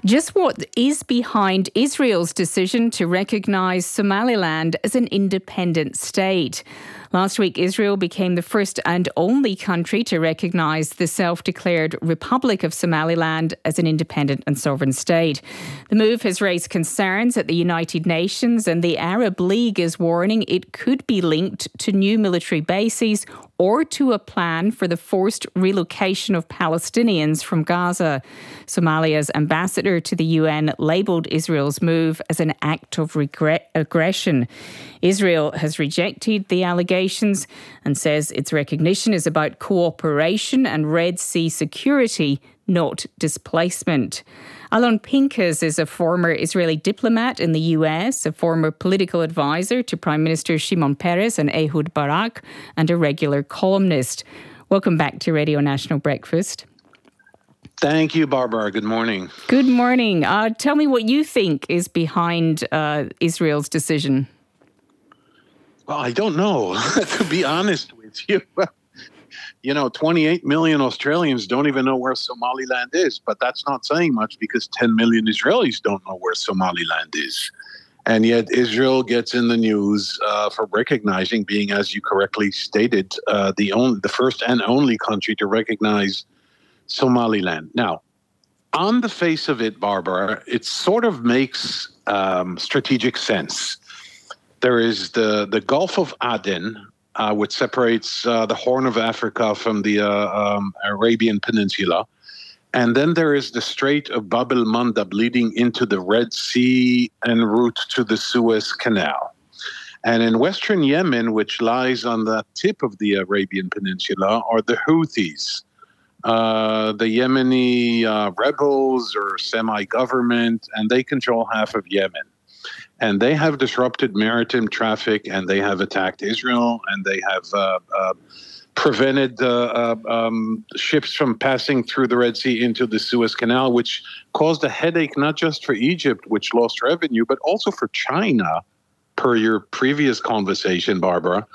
Just what is behind Israel's decision to recognise Somaliland as an independent state? Last week, Israel became the first and only country to recognise the self-declared Republic of Somaliland as an independent and sovereign state. The move has raised concerns at the United Nations, and the Arab League is warning it could be linked to new military bases or to a plan for the forced relocation of Palestinians from Gaza. Somalia's ambassador to the UN labelled Israel's move as an act of aggression. Israel has rejected the allegations and says its recognition is about cooperation and Red Sea security, not displacement. Alon Pinkas is a former Israeli diplomat in the US, a former political advisor to Prime Minister Shimon Peres and Ehud Barak, and a regular columnist. Welcome back to Radio National Breakfast. Thank you, Barbara. Good morning. Good morning. Tell me what you think is behind Israel's decision. Well, I don't know, to be honest with you. 28 million Australians don't even know where Somaliland is, but that's not saying much because 10 million Israelis don't know where Somaliland is. And yet Israel gets in the news for recognizing, being, as you correctly stated, the first and only country to recognize Somaliland. Now, on the face of it, Barbara, it sort of makes strategic sense. There is the Gulf of Aden, which separates the Horn of Africa from the Arabian Peninsula. And then there is the Strait of Bab el-Mandab leading into the Red Sea en route to the Suez Canal. And in western Yemen, which lies on the tip of the Arabian Peninsula, are the Houthis, the Yemeni rebels or semi-government, and they control half of Yemen. And they have disrupted maritime traffic, and they have attacked Israel, and they have prevented ships from passing through the Red Sea into the Suez Canal, which caused a headache not just for Egypt, which lost revenue, but also for China, per your previous conversation, Barbara.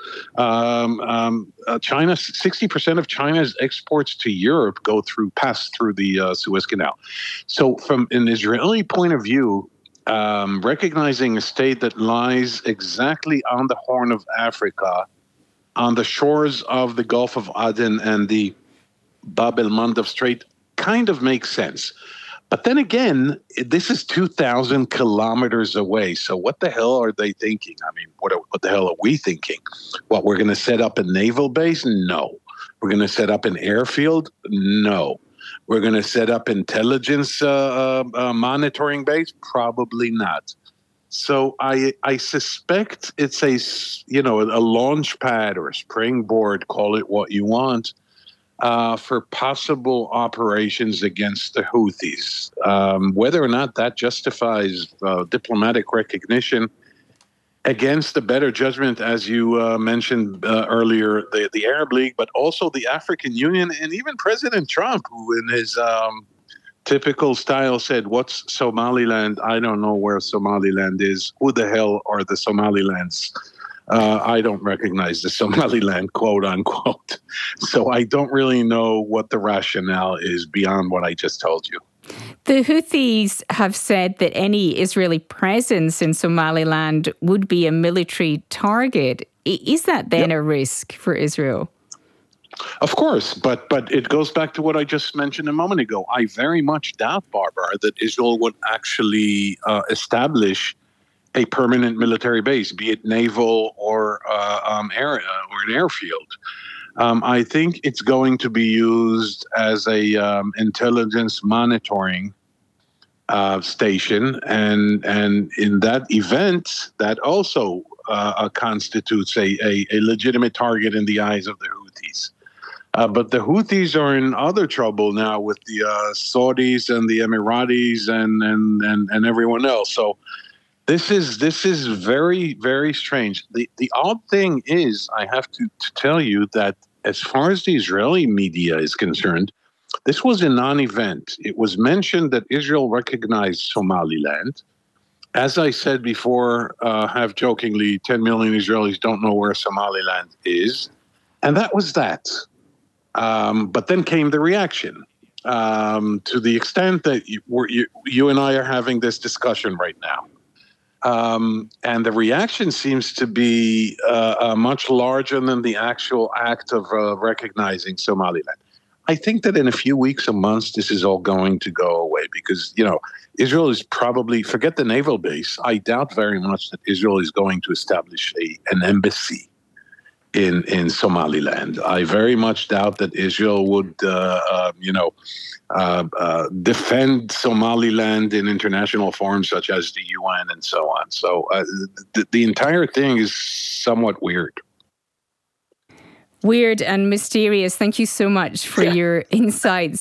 China, 60% of China's exports to Europe pass through the Suez Canal. So from an Israeli point of view, recognizing a state that lies exactly on the Horn of Africa, on the shores of the Gulf of Aden and the Bab el-Mandab Strait kind of makes sense. But then again, this is 2,000 kilometers away. So what the hell are they thinking? I mean, what the hell are we thinking? What, we're going to set up a naval base? No. We're going to set up an airfield? No. We're going to set up intelligence monitoring base? Probably not. So I suspect it's a launch pad or a springboard, call it what you want, for possible operations against the Houthis. Whether or not that justifies diplomatic recognition against the better judgment, as you mentioned earlier, the Arab League, but also the African Union, and even President Trump, who in his typical style said, "What's Somaliland? I don't know where Somaliland is. Who the hell are the Somalilands? I don't recognize the Somaliland," quote unquote. So I don't really know what the rationale is beyond what I just told you. The Houthis have said that any Israeli presence in Somaliland would be a military target. Is that then a risk for Israel? Of course, but it goes back to what I just mentioned a moment ago. I very much doubt, Barbara, that Israel would actually establish a permanent military base, be it naval or an airfield. I think it's going to be used as a intelligence monitoring station, and in that event, that also constitutes a legitimate target in the eyes of the Houthis. But the Houthis are in other trouble now with the Saudis and the Emiratis and everyone else. So this is very, very strange. The odd thing is, I have to tell you that as far as the Israeli media is concerned, this was a non-event. It was mentioned that Israel recognized Somaliland. As I said before, half jokingly, 10 million Israelis don't know where Somaliland is. And that was that. But then came the reaction. to the extent that you and I are having this discussion right now. And the reaction seems to be much larger than the actual act of recognizing Somaliland. I think that in a few weeks or months, this is all going to go away because, Israel is probably, forget the naval base, I doubt very much that Israel is going to establish an embassy in Somaliland. I very much doubt that Israel would, defend Somaliland in international forums such as the UN and so on. So the entire thing is somewhat weird. Weird and mysterious. Thank you so much for your insights.